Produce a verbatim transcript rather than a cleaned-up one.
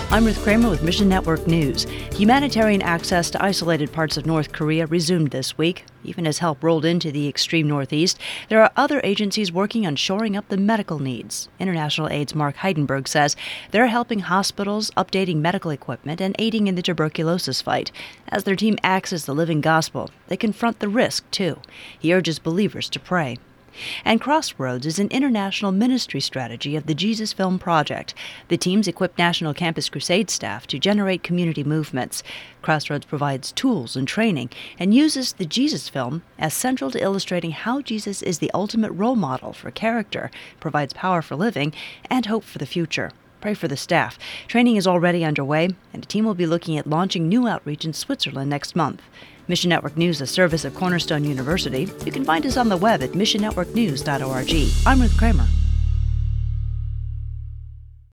I'm Ruth Kramer with Mission Network News. Humanitarian access to isolated parts of North Korea resumed this week. Even as help rolled into the extreme northeast, there are other agencies working on shoring up the medical needs. International Aid's Mark Heidenberg says they're helping hospitals, updating medical equipment, and aiding in the tuberculosis fight. As their team acts as the living gospel, they confront the risk, too. He urges believers to pray. And Crossroads is an international ministry strategy of the Jesus Film Project. The teams equip National Campus Crusade staff to generate community movements. Crossroads provides tools and training and uses the Jesus Film as central to illustrating how Jesus is the ultimate role model for character, provides power for living, and hope for the future. Pray for the staff. Training is already underway, and a team will be looking at launching new outreach in Switzerland next month. Mission Network News, a service of Cornerstone University. You can find us on the web at mission network news dot org. I'm Ruth Kramer.